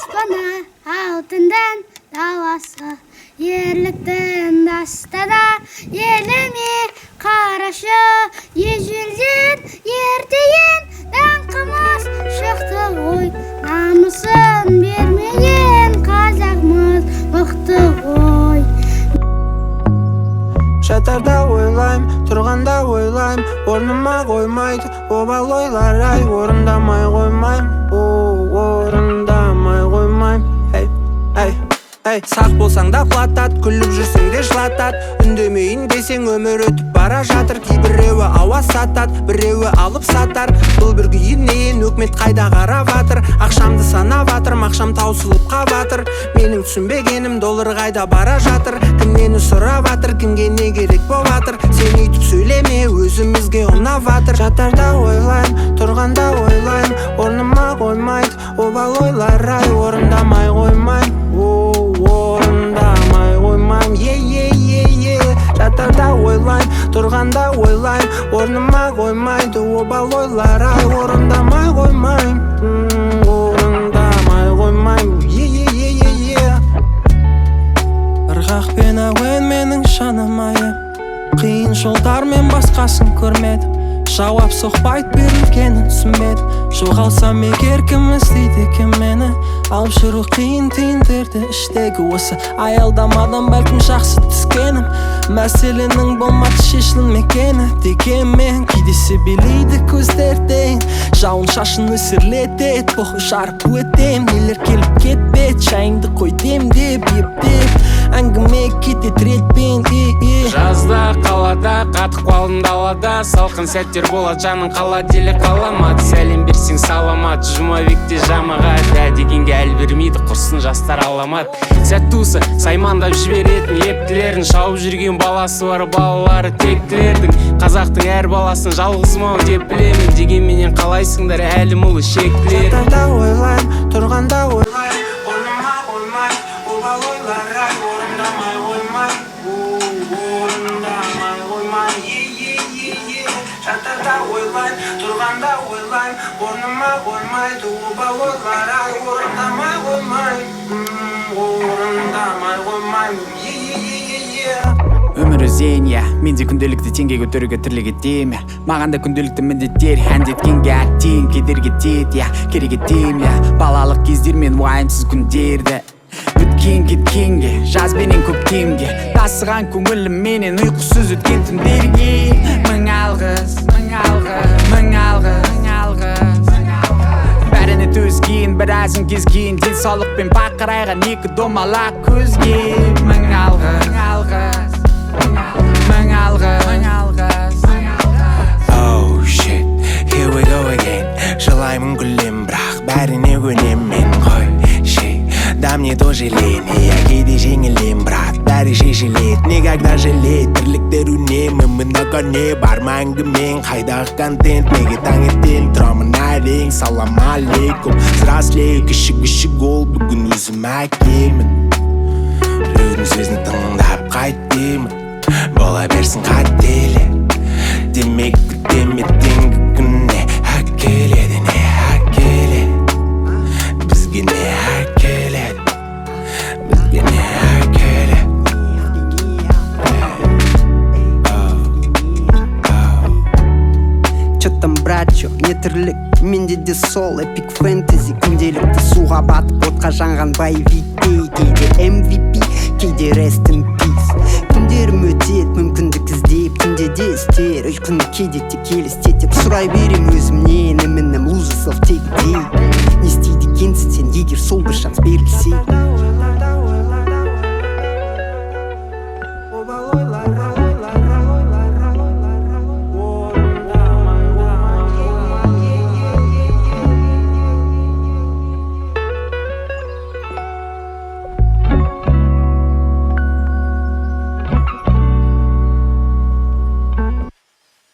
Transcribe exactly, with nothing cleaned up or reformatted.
аспаны алтындан даласы, ерліктің дастада еліме қарашы, ежелден ертеен даңқымыз шықты ғой, намысын бермеген қазақмыз мықты ғой. Жатарда ойлайм, тұрғанда ойлайм, орныма қоймайды обал ойлар, ай, орындамай қоймайм, о, орындамай қоймайм. Эй, эй, эй, сақ болсаң да құлатат, күліп жүрсең де жылатат, үндемейін десең өмір өтіп бара жатыр. Кейбіреуі ауа сатат, біреуі алып сатар, бұл бір күйінен өкмет қайда қарап атыр. Ақшамды санап атыр, мақшам таусылып қабатыр, менің түсінбегенім доллар қайда бара жатыр. Кім нені сұрап атыр, кімге не керек боп атыр, сен үйтіп сөйлеме, өзімізге ұнап атыр. Жатарда ойлайм, тұрғанда ойлайм, орныма қоймайды обал ойлар, ай, орындамай қоймайм, о, орындамай қоймайм, е, е, е, е. Жатарда ойлайм, тұрғанда ойлайм, орныма қоймайды обал ойлар, ай, орындамай қоймайм, орындамай қоймайм, е, е, е, е, е. Ырғақ пен әуен менің жаным айым, қиын жолдармен басқасын көрмедім, жауап соқпайды берілгенін түсінбедім. Жоғалсам егер кім іздейді екен мені, алып жүру қиын түйіндерді іштегі осы аялдамадан бәлкім жақсы түскенім. Мәселенің болмады шешілмегені дегенмен, кейде билейді көздерден, жауын шашын өсірлетеді, бұғы жарып өтем, нелер келіп кетпет, шайыңды қой демдеп ептеп, әңгіме кетет ретпен. Жазда қалада қатып қалдым далада, салқын сәттер болады жаның қала деле қаламады, сәлем берсең саламат, жұмабекте жамағат, ә дегенге әл бермейді құрсын жастар аламат. Сәт туысы саймандап жіберетін ептілерін, шауып жүрген баласы бар балалары тектілердің, қазақтың әр баласын жалғызмау деп білемін, дегенменен қалайсыңдар әлі мұлы шектілер. Жатарда ойлайм, тұрғанда ойлайм, орныма қоймай обал ойлар, ай, орындамай қоймай, орындамай қоймай, е, е, е, е. Жатарда ойлайм, тұрғанда ойлайм, орныма қоймайды обал ойлар, ай, орындамай қоймай, орындамай қоймай, е, е, е, е, е. Өмір өзен, я, менде күнделікті теңге көтеруге тірлік етем, я. Маған да күнделікті міндеттер, әндеткенге әттен кедергі тет, я, керек етем, я. Балалық кездер мен уайымсыз күндерді өткен кеткенге, жаз бенен көктемге, тасыған көңілім менен ұйқысыз өткен түндерге. Мың алғыс, мың алғыс, мың алғыс, мың алғыс. Бәріне төзген, біразын кезген, денсаулықпен бақырайған екі домалақ көзге. Мың алғыс, мың алғыс, мың алғыс, мың алғыс. Oh shit, here we go again. Жылаймын күлем, бірақ бәріне көнем мен ғой. Да мне тоже лень, я кейде жеңілем, брат, бәрі шешілет, никогда жалеть. Тірліктер үнемі, много не бар мәңгімен, қайдағы контент, неге таңертең тұрамын әрең. Салам алейкум, взрослею, кіші-кіші гол, бүгін өзім әкемін. Біреудің сөзін тыңдап қайт деймін, бола берсін қателі, демек күтеме теңгі күнне әкеледі, не әкеледі, бізге не әкеледі, бізге не әкеледі. Чё там, братчо, не тірлік, менде де сол эпик фэнтези, күнделікті суға батып отқа жанған боевиктей, кейде эм ви пи, кейде rest in peace. Күндерім өтет, мүмкіндік іздеп, күнде де істер, ұйқынды кейде тек елестетіп сұрай берем өзімнен, емінім lose yourself take a day. Не істейді екенсің сен егер сол бір шанс берілсе.